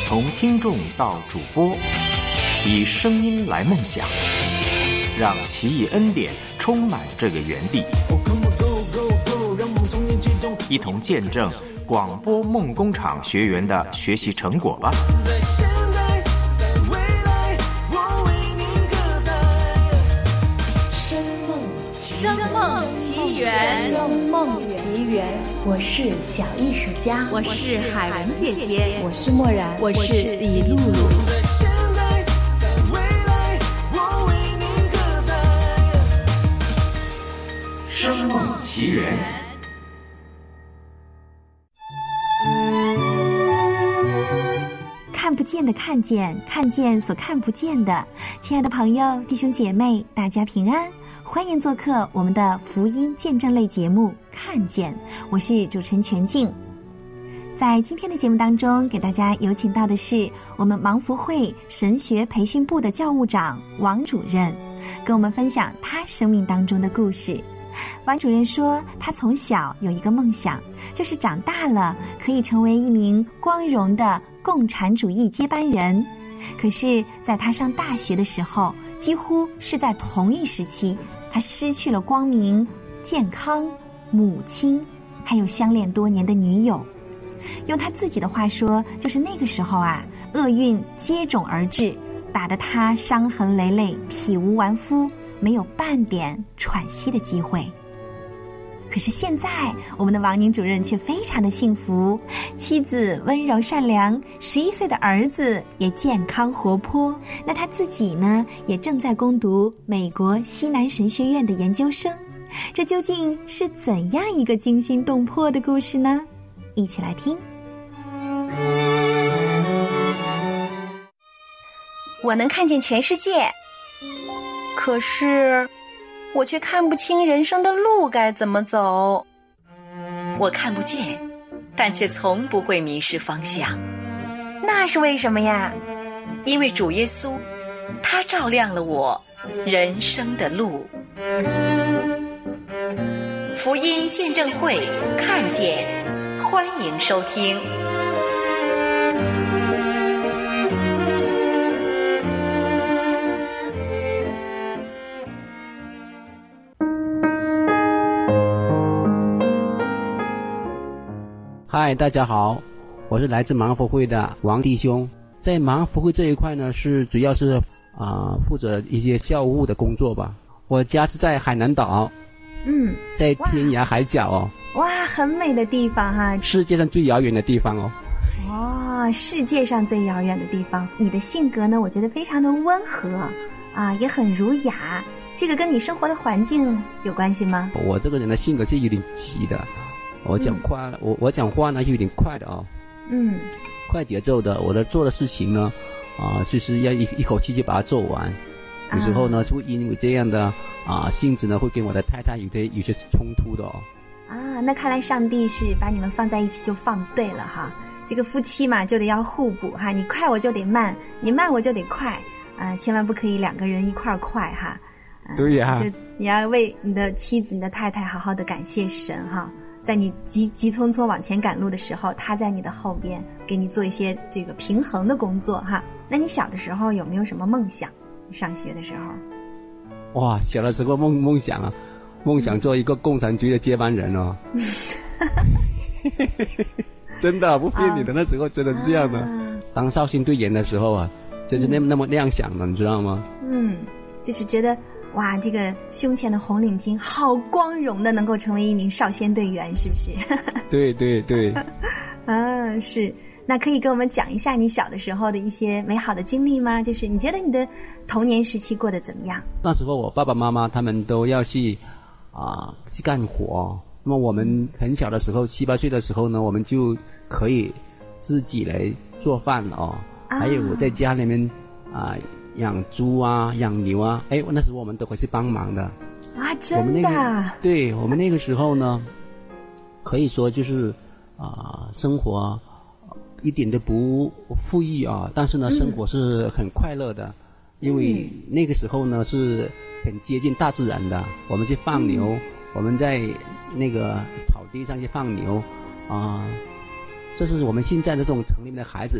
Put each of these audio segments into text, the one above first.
从听众到主播，以声音来梦想，让奇异恩典充满这个园地，一同见证广播梦工厂学员的学习成果吧。 声梦奇缘， 声梦奇缘，我是小艺术家， 我是海文姐姐， 我是默然， 我是李露露。 声梦奇缘。 看不见的看见，看见所看不见的。亲爱的朋友、弟兄姐妹，大家平安，欢迎做客我们的福音见证类节目《看见》，我是主持人全静。在今天的节目当中，给大家有请到的是我们盲福会神学培训部的教务长王主任，跟我们分享他生命当中的故事。王主任说，他从小有一个梦想，就是长大了可以成为一名光荣的共产主义接班人。可是在他上大学的时候，几乎是在同一时期，他失去了光明、健康、母亲，还有相恋多年的女友。用他自己的话说，就是那个时候啊，厄运接踵而至，打得他伤痕累累，体无完肤，没有半点喘息的机会。可是现在我们的王宁主任却非常的幸福，妻子温柔善良，11岁的儿子也健康活泼。那他自己呢，也正在攻读美国西南神学院的研究生。这究竟是怎样一个惊心动魄的故事呢？一起来听。我能看见全世界，可是我却看不清人生的路该怎么走。 我看不见，但却从不会迷失方向。 那是为什么呀？ 因为主耶稣，他照亮了我人生的路。福音见证会看见，欢迎收听。 嗨，大家好，我是来自盲福会的王弟兄。在盲福会这一块呢，主要是负责一些教务的工作吧。我家是在海南岛，在天涯海角哦。 哇，很美的地方哈， 世界上最遥远的地方哦。 哦，世界上最遥远的地方。你的性格呢，我觉得非常的温和啊，也很儒雅。这个跟你生活的环境有关系吗？ 我这个人的性格是有点急的。我讲话，我讲话呢有点快的哦，快节奏的。我做的事情呢，就是要一口气就把它做完。有时候呢，就因为这样的性子呢，会跟我的太太有些冲突的哦。 那看来上帝是把你们放在一起就放对了哈。这个夫妻嘛，就得要互补哈，你快我就得慢，你慢我就得快千万不可以两个人一块儿快哈。 对呀， 就你要为你的妻子、你的太太好好的感谢神哈。在你急匆匆往前赶路的时候，他在你的后边给你做一些这个平衡的工作哈。那你小的时候有没有什么梦想？上学的时候？ 哇，小的时候梦想啊，梦想做一个共产主义的接班人哦。真的不骗你的，那时候真的是这样的。当少先队员的时候啊，真是那么那样想的，你知道吗？ 就是觉得哇，这个胸前的红领巾好光荣的，能够成为一名少先队员，是不是？ 对对对。 是。那可以跟我们讲一下你小的时候的一些美好的经历吗？就是你觉得你的童年时期过得怎么样？ 那时候我爸爸妈妈他们都要去干活。那么我们很小的时候，7、8岁的时候呢，我们就可以自己来做饭了哦。还有我在家里面养猪啊，养牛啊，那时候我们都会去帮忙的。 真的？ 对，我们那个时候呢，可以说就是生活一点都不富裕啊，但是呢，生活是很快乐的，因为那个时候呢是很接近大自然的。我们去放牛，我们在那个草地上去放牛这是我们现在的这种城里面的孩子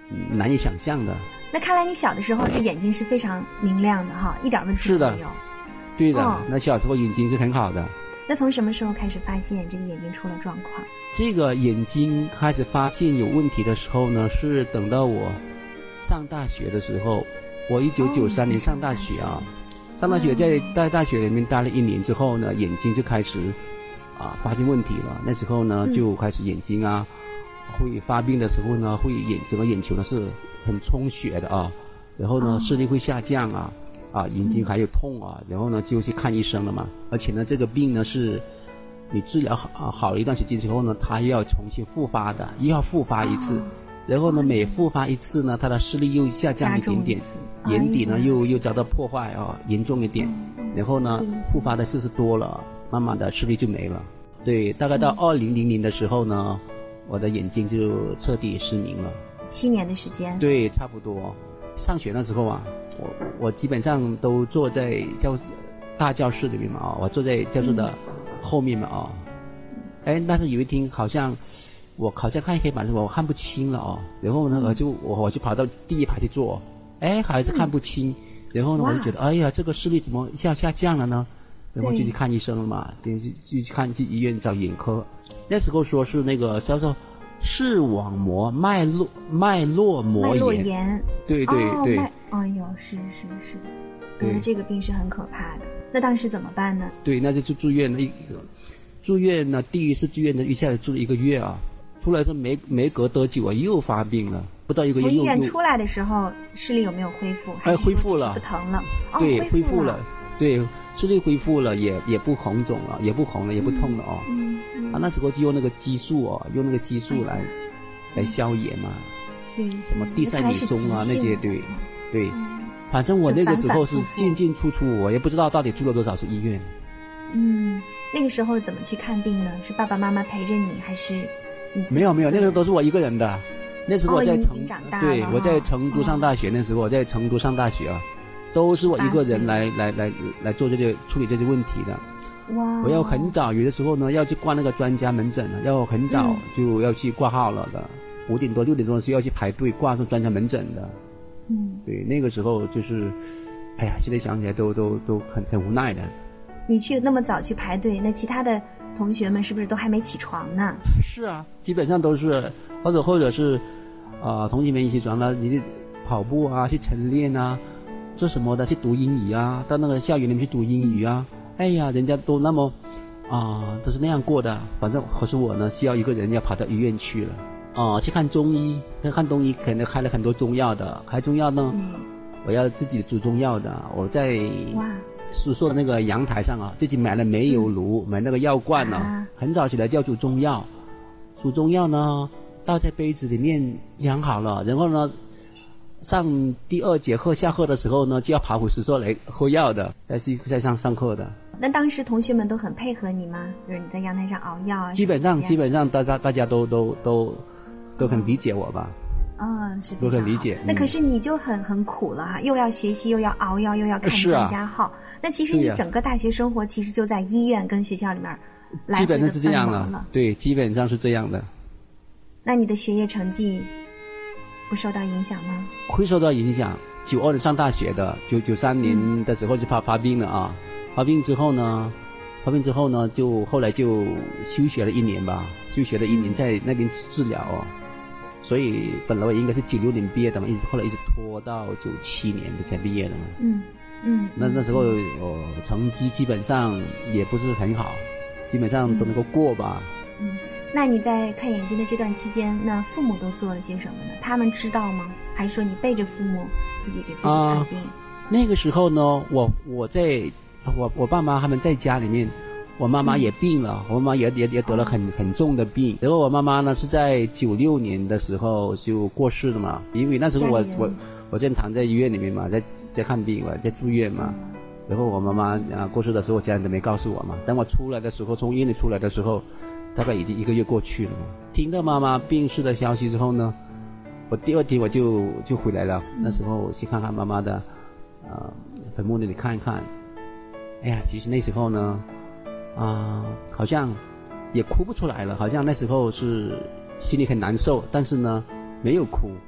难以想象的。 那看来你小的时候这眼睛是非常明亮的哈，一点问题都没有。 对的，那小时候眼睛是很好的。 那从什么时候开始发现这个眼睛出了状况？ 这个眼睛开始发现有问题的时候呢，是等到我上大学的时候。我1993年上大学啊，上大学在大学里面待了1年之后呢，眼睛就开始发现问题了。那时候呢，就开始眼睛会发病的时候呢，整个眼球呢是很充血的啊，然后呢视力会下降眼睛还有痛然后呢就去看医生了嘛。而且呢这个病呢是你治疗好了一段时间之后呢，它又要重新复发的，又要复发一次。然后呢每复发一次呢，它的视力又下降一点点，眼底呢又遭到破坏严重一点。然后呢复发的次数多了，慢慢的视力就没了。对，大概到2000年的时候呢，我的眼睛就彻底失明了。 7年的时间。对， 差不多。上学的时候我基本上都坐在大教室里面嘛我坐在教室的后面嘛但是有一天我好像看黑板的时候我看不清了然后呢我就跑到第一排去坐，还是看不清。然后呢我就觉得哎呀，这个视力怎么下降了呢？然后就去看医生了嘛，就去医院找眼科。那时候说是那个叫做视网膜脉络膜炎。对对对。 哎呦，是得了这个病是很可怕的。那当时怎么办呢？ 对，那就去住院了。住院呢，第一次住院呢，一下子住了1个月出来是没隔多久又发病了，不到1个月。从医院出来的时候，视力有没有恢复？ 恢复了， 不疼了。 对，恢复了。对，视力恢复了，也不红肿了，也不红了，也不痛了那时候就用那个激素来消炎嘛。什么地塞米松那些，对。反正我那个时候是进出，我也不知道到底住了多少次医院。 那个时候怎么去看病呢？是爸爸妈妈陪着你，还是你自己？ 没有，那个时候都是我一个人的。那时候我在我在成都上大学，那时候我在成都上大学都是我一个人来做处理这些问题的。 哇！ 我要很早，有的时候呢要去挂那个专家门诊要很早就要去挂号了的，5点多6点钟是要去排队挂专家门诊的。对，那个时候就是，哎呀，现在想起来都很无奈的。 你去那么早去排队，那其他的同学们是不是都还没起床呢？ 是啊，基本上都是，或者是，同学们一起床了，你跑步去晨练做什么的，去读英语到那个校园里面去读英语哎呀，人家都那么都是那样过的。反正可是我呢，需要一个人要跑到医院去了。去看中医，看中医可能开了很多中药的，开中药呢，我要自己煮中药的。我在宿舍的那个阳台上自己买了煤油炉，买那个药罐很早起来就要煮中药。煮中药呢，倒在杯子里面养好了，然后呢，上第2节课下课的时候呢，就要跑回宿舍来喝药的，再上课的。 那当时同学们都很配合你吗？就是你在阳台上熬药基本上大家都很理解我吧。 是都很理解。 那可是你就很苦了又要学习，又要熬药，又要看专家号。那其实你整个大学生活其实就在医院跟学校里面来回的基本上是这样了。对，基本上是这样的。 那你的学业成绩不受到影响吗？ 会受到影响。92年上大学的，93年的时候就发病了发病之后呢，就后来就休学了1年吧，在那边治疗所以本来我应该是96年毕业的嘛，后来一直拖到97年才毕业的嘛。那时候成绩基本上也不是很好，基本上都能够过吧。 那你在看眼睛的这段期间，那父母都做了些什么呢？他们知道吗？还是说你背着父母自己给自己看病？ 那个时候呢，我爸妈他们在家里面，我妈妈也病了，我妈妈也得了很重的病。然后我妈妈呢是在96年的时候就过世了嘛，因为那时候我正躺在医院里面嘛，在看病嘛，在住院嘛。然后我妈妈过世的时候，家人都没告诉我嘛。等我出来的时候，从医院里出来的时候，大概已经1个月过去了嘛。听到妈妈病逝的消息之后呢，我第2天我就回来了。那时候去看看妈妈的坟墓那里看一看。哎呀，其实那时候呢好像也哭不出来了，好像那时候是心里很难受，但是呢没有哭，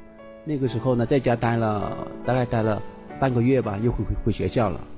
那个时候呢，在家大概待了半个月吧，又回学校了。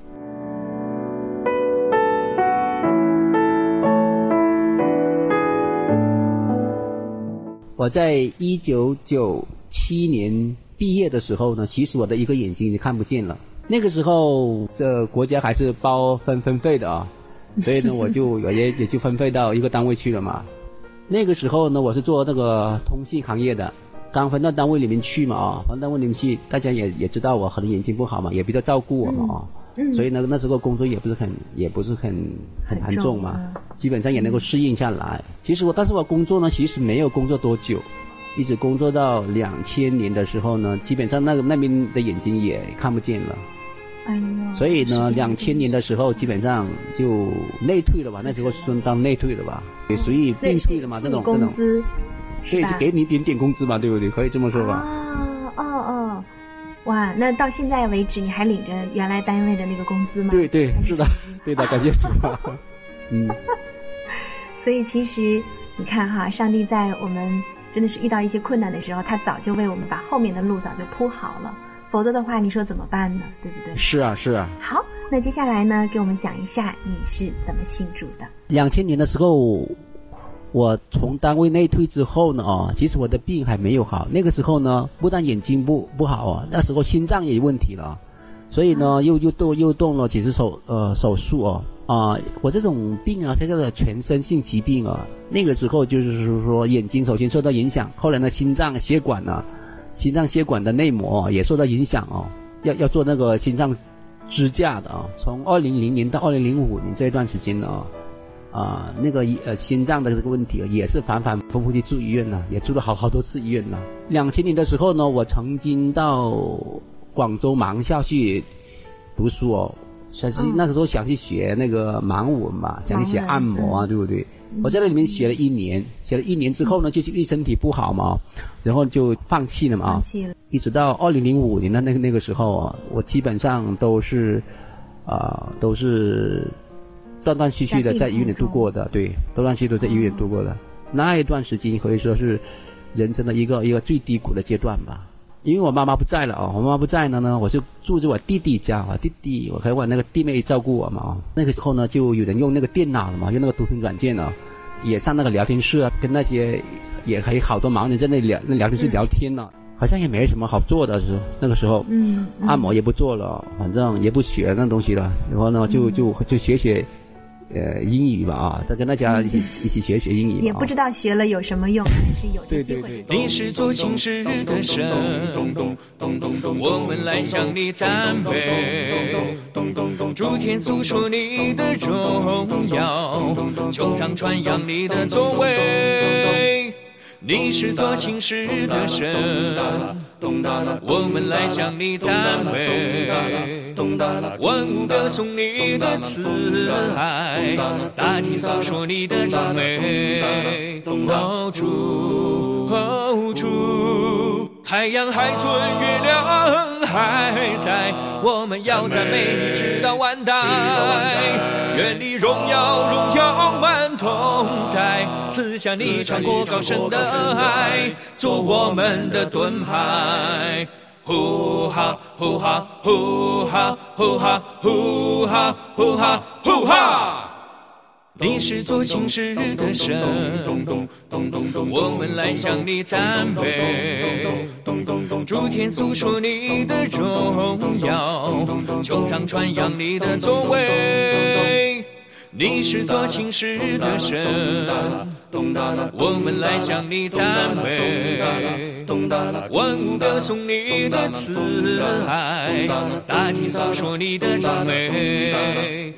我在1997年毕业的时候呢，其实我的一个眼睛已经看不见了。那个时候，这国家还是包分费的啊，所以呢，我就也就分配到一个单位去了嘛。那个时候呢，我是做那个通信行业的，刚分到单位里面去嘛啊，分到单位里面去，大家也知道我可能眼睛不好嘛，也比较照顾我嘛啊。所以呢，那时候工作也不是很重嘛，基本上也能够适应下来。但是我工作呢，其实没有工作多久，一直工作到2000年的时候呢，基本上那边的眼睛也看不见了。哎呦！所以呢，2000年的时候基本上就内退了吧，那时候算当内退了吧，也属于病退了嘛，这种工资， 所以就给你一点工资嘛，对不对？可以这么说吧。 哦。哇，那到现在为止，你还领着原来单位的那个工资吗？ 对，是的，对的，感谢主。 所以其实你看哈，上帝在我们真的是遇到一些困难的时候，他早就为我们把后面的路早就铺好了，否则的话，你说怎么办呢？对不对？是啊。好，那接下来呢，给我们讲一下你是怎么信主的。2000年的时候，我从单位内退之后呢，其实我的病还没有好。那个时候呢，不但眼睛不好啊，那时候心脏也有问题了，所以呢，又动了几次手术我这种病啊，它叫做全身性疾病啊。那个时候就是说眼睛首先受到影响，后来呢，心脏血管的内膜也受到影响要做那个心脏支架的从2000年到2005年这一段时间呢。那个心脏的这个问题也是反复去住医院了，也住了好多次医院了。2000年的时候呢，我曾经到广州盲校去读书那个时候想去学那个盲文嘛，想去学按摩对不对？我在那里面学了一年之后呢，就是因为身体不好嘛，然后就放弃了嘛。一直到2005年的那个时候我基本上都是断断续续的在医院里度过的，对，断断续续的在医院度过的。那一段时间可以说是人生的一个最低谷的阶段吧。因为我妈妈不在了我妈妈不在了呢，我就住着我弟弟家，我和我那个弟妹照顾我嘛那个时候呢，就有人用那个电脑了嘛，用那个读屏软件也上那个聊天室跟那些也还有好多盲人在那聊天室聊天好像也没什么好做的那个时候，按摩也不做了，反正也不学那东西了，然后呢就学英语吧再跟大家一起学英语， 也不知道学了有什么用，还是有这机会。 你是做情事的神，我们来向你赞美，诸天诉说你的荣耀，穹苍传扬你的作为。你是做情事的神，我们来向你赞美，万物歌颂你的慈爱，大地诉说你的荣美。主，太阳还存，月亮还在，我们要赞美你直到万代。愿你荣耀满同在，赐下你穿过高深的爱，做我们的盾牌。呼哈呼哈呼哈呼哈呼哈呼哈呼哈，你是做情事的神，我们来向你赞美，诸天诉说你的荣耀，穹苍传扬你的作为。你是做情事的神，我们来向你赞美，万物歌颂你的慈爱，大地诉说你的荣美。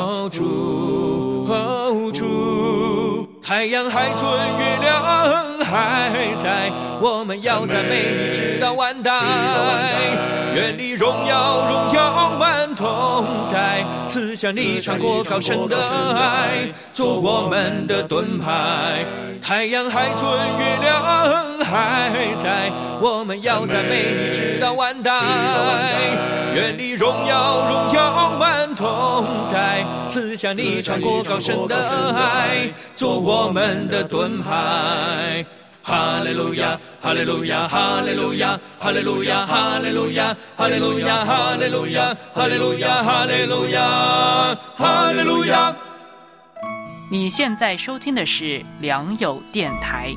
主，太阳还存，月亮还在，我们要赞美你直到万代。愿你荣耀满同在，赐下你穿过高深的爱，做我们的盾牌。太阳还存，月亮还在，我们要赞美你直到万代。愿你荣耀满同在，赐下你穿过高深的爱，做我们的盾牌。 哈利路亚，哈利路亚，哈利路亚，哈利路亚，哈利路亚，哈利路亚，哈利路亚，哈利路亚，哈利路亚，哈利路亚。 你现在收听的是良友电台。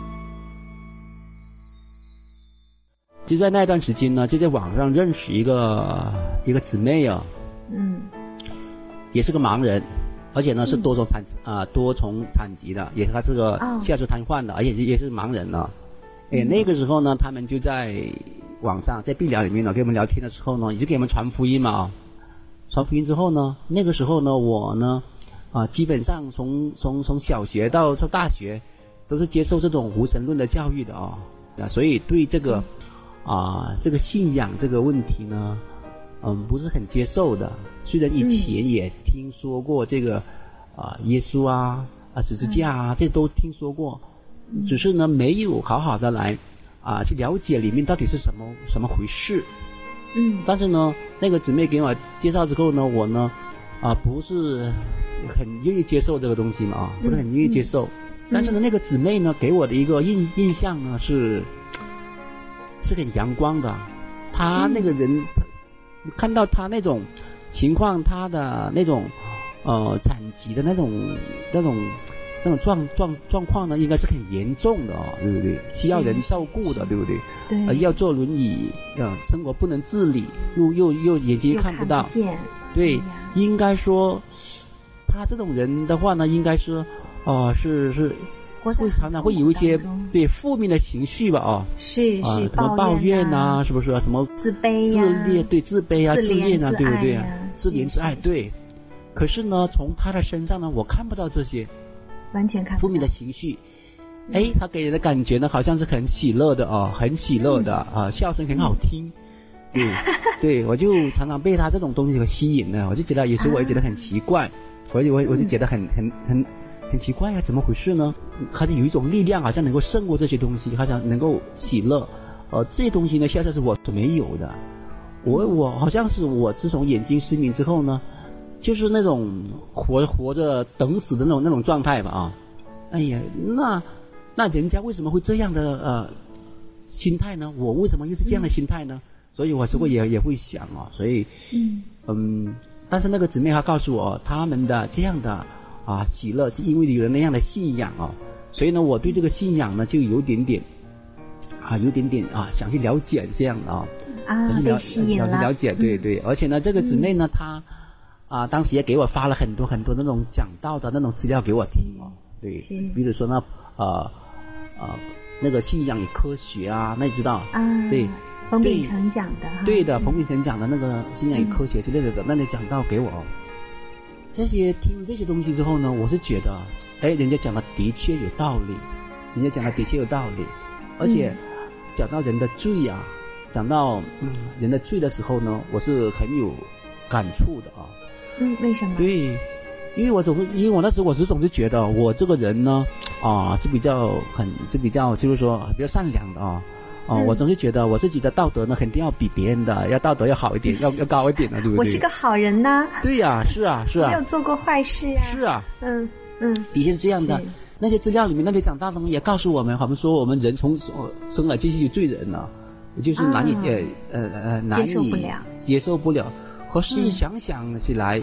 就在那段时间呢，就在网上认识一个姊妹啊，也是个盲人，而且呢是多重残疾的，也他是个下肢瘫痪的，而且也是盲人呢。那个时候呢，他们就在网上在病疗里面呢，跟我们聊天的时候呢，也就给我们传福音嘛。传福音之后呢，那个时候呢，我呢基本上从小学到大学都是接受这种无神论的教育的所以对这个这个信仰这个问题呢，不是很接受的。虽然以前也听说过这个耶稣十字架这都听说过，只是呢没有好好的来去了解里面到底是什么回事。但是呢，那个姊妹给我介绍之后呢，我呢不是很愿意接受这个东西嘛不是很愿意接受。但是呢，那个姊妹呢给我的一个印象呢是很阳光的。她那个人，看到她那种情况，她的那种残疾的那种状况呢，应该是很严重的对不对？需要人照顾的，对不对？ 对。 要坐轮椅，生活不能自理，又眼睛看不到， 又看不见。 对，应该说，他这种人的话呢，应该是是会常常会有一些对负面的情绪吧是什么抱怨是不是什么自卑自卑自恋对不对？自怜自爱对。可是呢，从他的身上呢，我看不到这些， 完全看不到负面的情绪。他给人的感觉呢，好像是很喜乐的很喜乐的笑声很好听。对，我就常常被他这种东西给吸引了，我就觉得有时我也觉得很奇怪，我就觉得很奇怪怎么回事呢？好像有一种力量，好像能够胜过这些东西，好像能够喜乐。这些东西呢，现在是我所没有的。我好像是我自从眼睛失明之后呢，就是那种活着等死的那种状态吧那人家为什么会这样的心态呢？我为什么又是这样的心态呢？所以我是会也会想所以但是那个姊妹她告诉我，他们的这样的喜乐是因为有了那样的信仰所以呢，我对这个信仰呢就有点点想去了解这样被吸引了， 了解对。而且呢，这个姊妹呢，她当时也给我发了很多很多那种讲道的那种资料给我听对，比如说呢那个信仰与科学那你知道对。 彭秉成讲的对的，彭秉成讲的那个信仰与科学之类的那你讲到给我听这些东西之后呢，我是觉得人家讲的的确有道理，而且讲到人的罪讲到人的罪的时候呢，我是很有感触的为什么？ 对，因为我那时我总是觉得我这个人呢是比较就是说比较善良的我总是觉得我自己的道德呢，肯定要比别人的道德要好一点，要高一点的，对不对？ 我是个好人呐。 对呀，是啊， 没有做过坏事是啊，的确是这样的。 是那些资料里面那些讲道的也告诉我们，好像说我们人从生来就是罪人也就是难以接受不了。可是想想起来，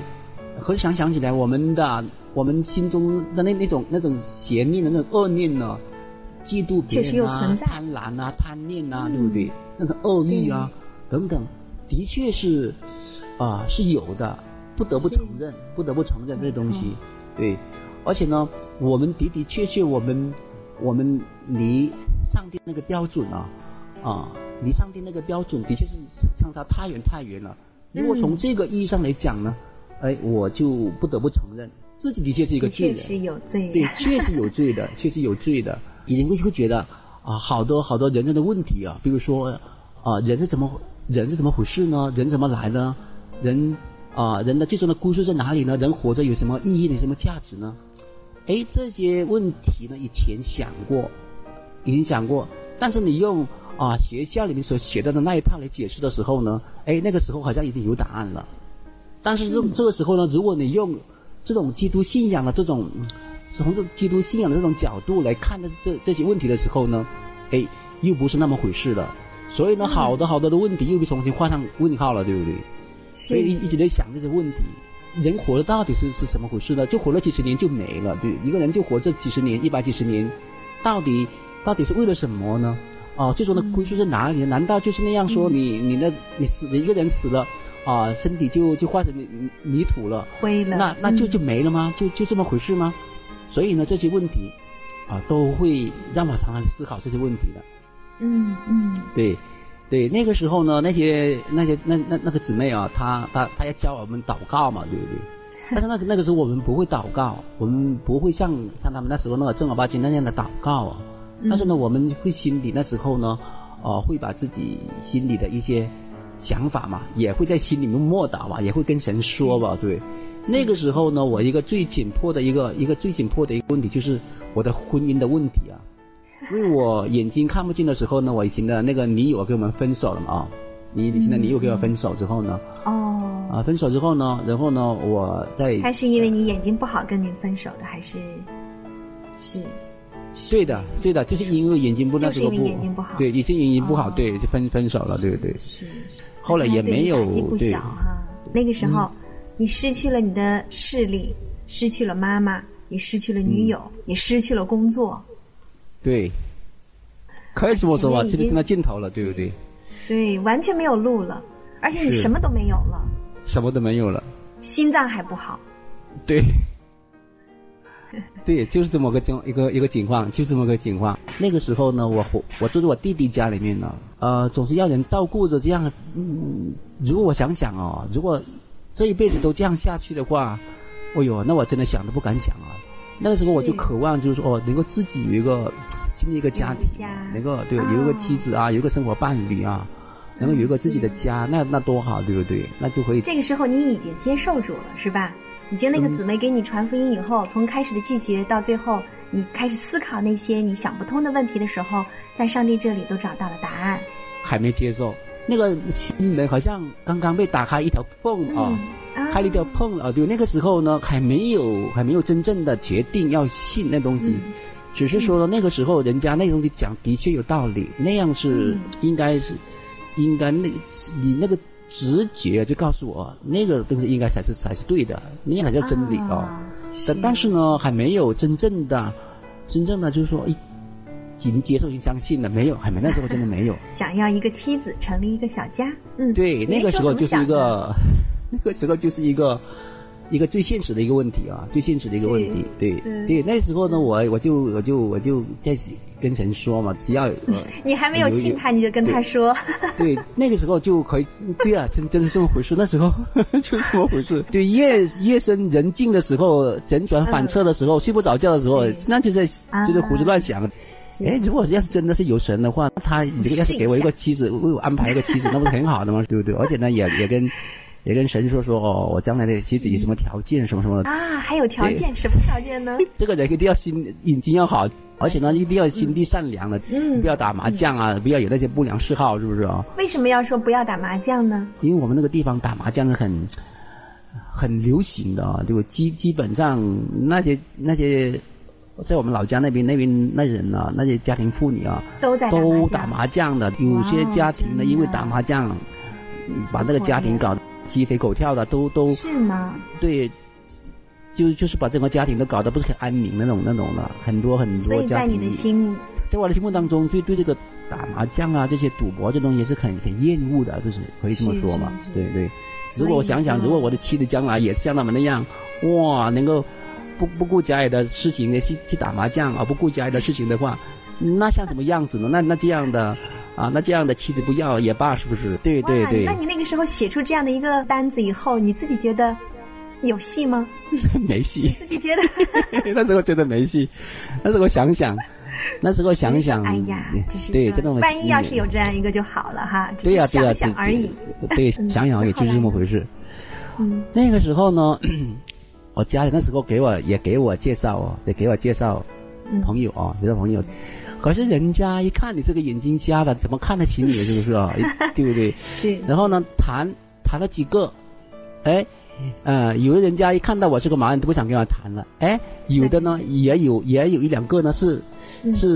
我们心中的那种邪念的那种恶念呢，嫉妒别人贪婪贪念对不对？那种恶欲等等，的确是是有的，不得不承认这些东西。对，而且呢，我们的确我们离上帝那个标准离上帝那个标准的确是相差太远了。如果从这个意义上来讲呢，我就不得不承认自己的确是一个罪人， 确实有罪， 对，确实有罪的。有人会觉得好多人的问题比如说人是怎么回事呢？人怎么来呢？人的最终的归宿在哪里呢？人活着有什么意义呢？有什么价值呢？这些问题呢，以前已经想过，但是你用学校里面所学到的那一套来解释的时候呢，那个时候好像已经有答案了。但是这个时候呢，如果你用这种基督信仰的从基督信仰的这种角度来看的这些问题的时候呢， 又不是那么回事了。所以呢，好多的问题又被重新换上问号了，对不对？所以一直在想这些问题，人活的到底是什么回事呢？就活了几十年就没了，对，一个人就活这几十年100几十年，到底是为了什么呢？就说呢，归宿在哪里？难道就是那样说，你死一个人死了身体就化成泥土了， 灰了， 那就没了吗？就这么回事吗？所以呢，这些问题都会让我常常思考这些问题的。对，那个时候呢，那个姊妹她要教我们祷告嘛，对不对？但是那个时候我们不会祷告，我们不会像他们那时候那个正儿八经那样的祷告但是呢，我们会心里那时候呢，会把自己心里的一些想法嘛，也会在心里面默祷嘛，也会跟神说吧，对。那个时候呢，我一个最紧迫的一个问题就是我的婚姻的问题因为我眼睛看不见的时候呢，我以前的那个女友跟我们分手了嘛以前的女友跟我分手之后呢，分手之后呢，然后呢，我在还是因为你眼睛不好跟你分手的，还是？ 对的，就是因为眼睛不那时候就是因为眼睛不好， 对，已经眼睛不好，对，就分手了，对不对？ 是。 后来也没有打击不小那个时候，你失去了你的视力，失去了妈妈，也失去了女友，也失去了工作。 对，可以这么说吧，这个真的尽头了，对不对？ 对，完全没有路了，而且你什么都没有了， 什么都没有了， 心脏还不好。 对，就是这么一个情况，就是这么个情况。那个时候呢，我住在我弟弟家里面呢，总是要人照顾着这样。如果我想想如果这一辈子都这样下去的话，那我真的想都不敢想那个时候我就渴望，就是说能够自己建立一个家庭，能够有一个妻子有一个生活伴侣能够有一个自己的家，那多好，对不对？那就可以。 这个时候你已经接受住了，是吧？已经那个姊妹给你传福音以后，从开始的拒绝到最后你开始思考那些你想不通的问题的时候，在上帝这里都找到了答案。 还没接受，那个心门好像刚刚被打开一条缝开了一条缝对，那个时候呢还没有真正的决定要信那东西，只是说那个时候人家那东西讲的确有道理，那样是应该你那个直觉就告诉我那个东西应该才是对的，那样才叫真理但是呢还没有真正的就是说已经接受已经相信了，没有，还没，那时候真的没有想要一个妻子，成立一个小家。 对，那个时候就是一个最现实的一个问题最现实的一个问题。对，那时候呢我就在跟神说嘛，只要你还没有信他，你就跟他说。 对，那个时候就可以，对真是这么回事。那时候就是这么回事。对，夜深人静的时候，辗转反侧的时候，睡不着觉的时候，那就在胡思乱想。如果要是真的是有神的话，他如果要是给我一个妻子，为我安排一个妻子，那不是很好的吗？对不对？而且呢，也跟神说我将来的妻子有什么条件什么什么的还有条件，什么条件呢？ 这个人一定要眼睛要好，而且呢一定要心地善良的，不要打麻将不要有那些不良嗜好，是不是为什么要说不要打麻将呢？ 因为我们那个地方打麻将是很流行的对吧？基本上那些在我们老家那边那人那些家庭妇女都打麻将的，有些家庭呢因为打麻将把那个家庭搞得鸡飞狗跳的，都是吗？ 对，就是把整个家庭都搞得不是很安宁那种的，很多家庭。 所以在你的在我的心目当中，对这个打麻将这些赌博这东西是很厌恶的，就是可以这么说嘛。对。如果我想想，如果我的妻子将来也像他们那样，能够不顾家里的事情的去打麻将不顾家里的事情的话，那像什么样子呢？那这样的那这样的妻子不要也罢，是不是？对。 那你那个时候写出这样的一个单子以后，你自己觉得有戏吗？ 没戏。 你自己觉得？ 那时候觉得没戏。那时候想想， 哎呀， 对，真的。 万一要是有这样一个就好了哈。 对呀， 想想而已。 对，想想而已，就是这么回事。那个时候呢，我家里那时候也给我介绍朋友介绍朋友。可是人家一看你这个眼睛瞎的，怎么看得起你，是不是对不对？ 是。 然后呢，谈了几个，有的人家一看到我是个盲人都不想跟我谈了，有的呢也有一两个呢是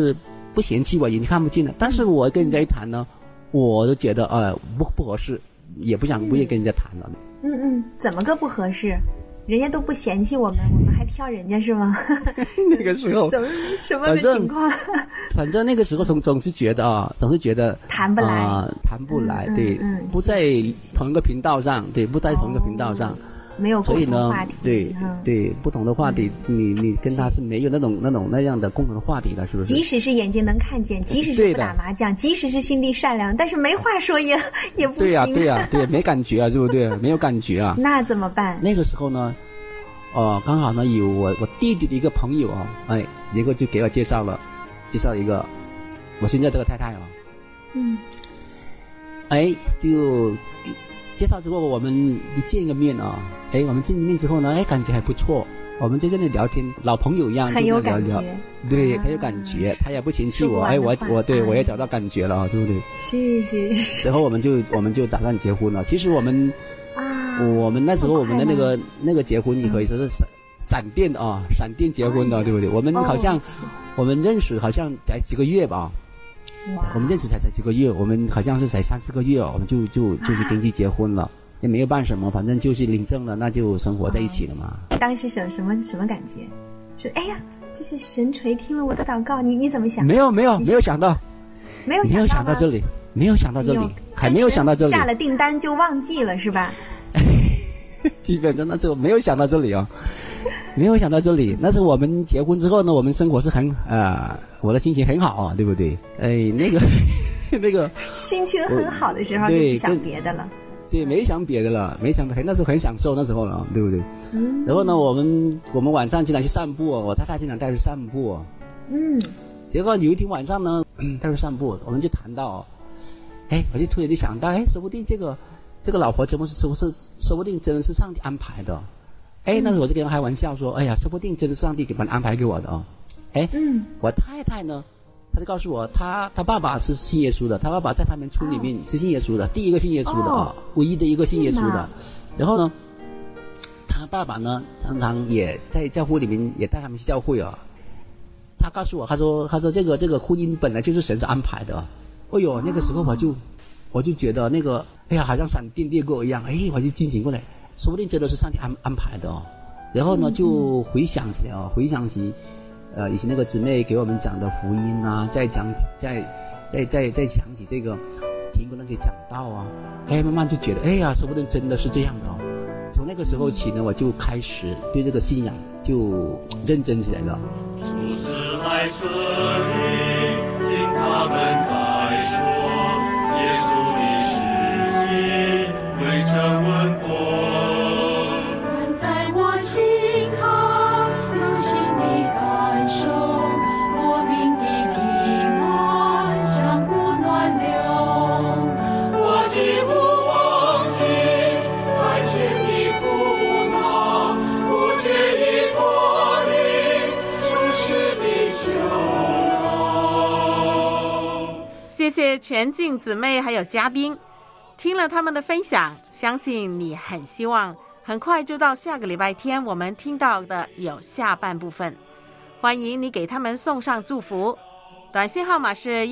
不嫌弃我，眼睛看不见的。但是我跟人家一谈呢，我就觉得不合适，也不愿跟人家谈了。 怎么个不合适？人家都不嫌弃我们还挑人家是吗？ 那个时候怎么什么个情况？ 反正那个时候总是觉得谈不来， 谈不来，对，不在同一个频道上，对，不在同一个频道上。 没有共同话题， 所以呢，对不同的话题，你跟他是没有那样的共同的话题的，是不是？ 即使是眼睛能看见，即使是不打麻将，即使是心地善良，但是没话说也不行。 对呀，没感觉啊，对不对？没有感觉啊。 那怎么办？ 那个时候呢，刚好呢有我弟弟的一个朋友啊，结果就给我介绍一个我现在这个太太啊，就介绍之后我们就见个面啊。我们见面之后呢，感觉还不错，我们在这里聊天，老朋友一样， 很有感觉， 对，很有感觉，他也不嫌弃我，我也找到感觉了，对不对？ 是。 然后我们就打算结婚了。其实我们那时候我们的那个结婚，你可以说是闪电结婚的，对不对？我们好像我们认识好像才几个月吧。我们认识才几个月，我们好像是才3-4个月我们就去登记结婚了。也没有办什么，反正就是领证了，那就生活在一起了嘛。 当时什么感觉？说这是神垂听了我的祷告，你怎么想？ 没有想到，没有想到这里，还没有想到这里， 下了订单就忘记了是吧？ 基本上那时候没有想到这里啊，没有想到这里。那时候我们结婚之后呢，我们生活是很我的心情很好啊，对不对？那个心情很好的时候就不想别的了。对，没想别的了，那时候很享受那时候了，对不对？然后呢，我们晚上经常去散步，我太太经常带去散步。结果有一天晚上呢，带去散步，我们就谈到，我就突然就想到，说不定这个老婆说不定真的是上帝安排的。那时候我就跟他开玩笑说，说不定真的是上帝安排给我的哦。我太太呢，他就告诉我，他爸爸是信耶稣的，他爸爸在他们村里面是信耶稣的，第一个信耶稣的唯一的一个信耶稣的。然后呢，他爸爸呢常常也在教会里面也带他们去教会啊。他告诉我，他说这个婚姻本来就是神是安排的。那个时候我就觉得那个好像闪电掠过一样，我就惊醒过来，说不定真的是上帝安排的哦。然后呢就回想起以前那个姊妹给我们讲的福音啊，再想起这个听过那个讲道啊，慢慢就觉得说不定真的是这样的哦。从那个时候起呢，我就开始对这个信仰就认真起来了。 初次来这里，听他们在说耶稣的事迹，未曾闻过，但在我心坎有新的感受，莫名的平安像股暖流，我几乎忘记爱情的苦恼，不觉已脱离俗世的囚牢。 谢谢全静姊妹还有嘉宾，听了他们的分享，相信你很希望很快就到下个礼拜天我们听到的有下半部分。欢迎你给他们送上祝福，短信号码是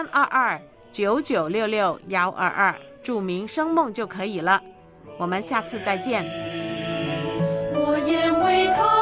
132299662122，注明生梦就可以了。我们下次再见。 我也为他